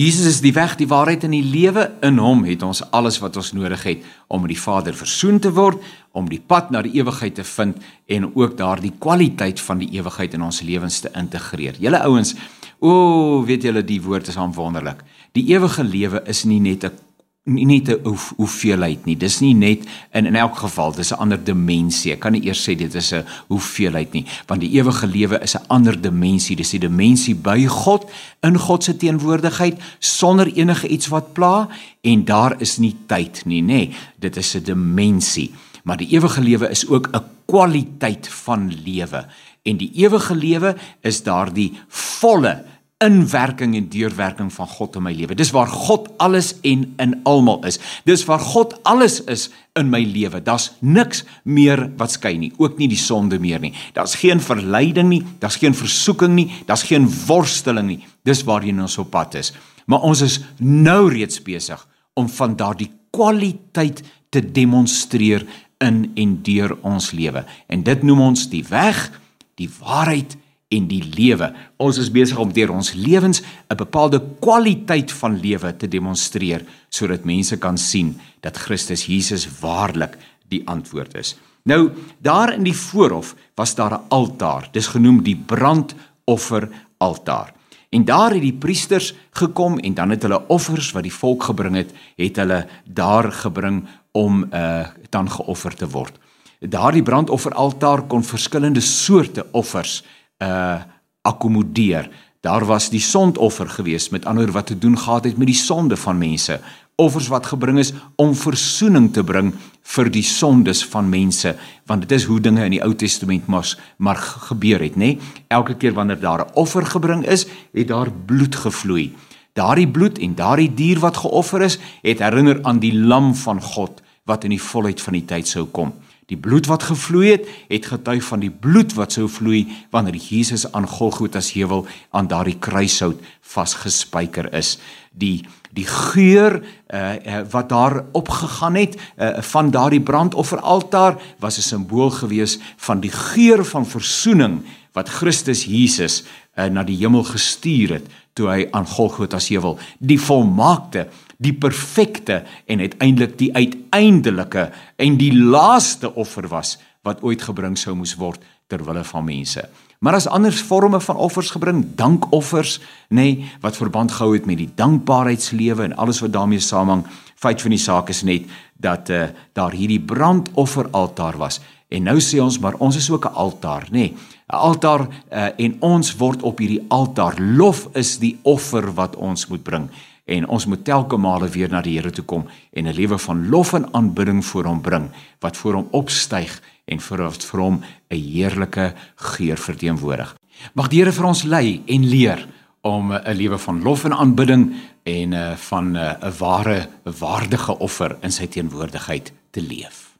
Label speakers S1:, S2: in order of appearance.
S1: Jesus is die weg, die waarheid en die lewe. In hom het ons alles wat ons nodig het om met die Vader versoen te word, om die pad na die ewigheid te vind en ook daar die kwaliteit van die ewigheid in ons lewens te integreer. Julle ouens, weet julle, die woord is wonderlik. Die ewige lewe is nie net 'n hoeveelheid nie, dis nie net, in elk geval, dis 'n ander dimensie. Ek kan nie eers sê dit is 'n hoeveelheid nie, want die ewige lewe is 'n ander dimensie, dis die dimensie by God, in God se teenwoordigheid, sonder enige iets wat pla, en daar is nie tyd nie, nê, dit is 'n dimensie, maar die ewige lewe is ook 'n kwaliteit van lewe, en die ewige lewe is daar die volle inwerking en deurwerking van God in my lewe. Dis waar God alles en in almal is. Dis waar God alles is in my lewe. Daar's niks meer wat skei nie, ook nie die sonde meer nie. Daar's geen verleiding nie, daar's geen versoeking nie, daar's geen worsteling nie. Dis waarheen ons op pad is. Maar ons is nou reeds besig om van daardie kwaliteit te demonstreer in en deur ons lewe. En dit noem ons die weg, die waarheid en die lewe. Ons is besig om deur ons lewens 'n bepaalde kwaliteit van lewe te demonstreer, sodat mense kan sien dat Christus Jesus waarlik die antwoord is. Nou, daar in die voorhof was daar 'n altaar, dis genoem die brandofferaltaar. En daar het die priesters gekom en dan het hulle offers wat die volk gebring het hulle daar gebring om dan geoffer te word. Daardie brandofferaltaar kon verskillende soorte offers akkommodeer. Daar was die sondoffer gewees, met ander woorde wat te doen gehad het met die sonde van mense. Offers wat gebring is om versoening te bring vir die sondes van mense, want dit is hoe dinge in die Ou Testament maar gebeur het, nê? Elke keer wanneer daar 'n offer gebring is, het daar bloed gevloei. Daardie bloed en daardie dier wat geoffer is, het herinner aan die lam van God, wat in die volheid van die tyd sou kom. Die bloed wat gevloei het getuig van die bloed wat sou vloei wanneer Jesus aan Golgotha's heuwel aan daardie kruishout vasgespijker is. Die geur wat daar opgegaan het van daardie brandofferaltaar was 'n simbool gewees van die geur van versoening wat Christus Jesus na die hemel gestuur het toe hy aan Golgotha's heuwel die volmaakte, die perfekte en uiteindelik die uiteindelike en die laaste offer was wat ooit gebring sou moes word ter wille van mense. Maar as anders vorme van offers gebring, dankoffers, wat verband gehou het met die dankbaarheidslewe en alles wat daarmee saamhang. Feit van die saak is net dat daar hierdie brandofferaltaar was. En nou sê ons, maar ons is ook 'n altaar, 'n altaar en ons word op hierdie altaar. Lof is die offer wat ons moet bring. En ons moet telke male weer na die Here toe kom en 'n lewe van lof en aanbidding voor hom bring, wat voor hom opstyg en vir hom 'n heerlike geur verteenwoordig. Mag die Here vir ons lei en leer om 'n lewe van lof en aanbidding en van 'n ware, waardige offer in sy teenwoordigheid te leef.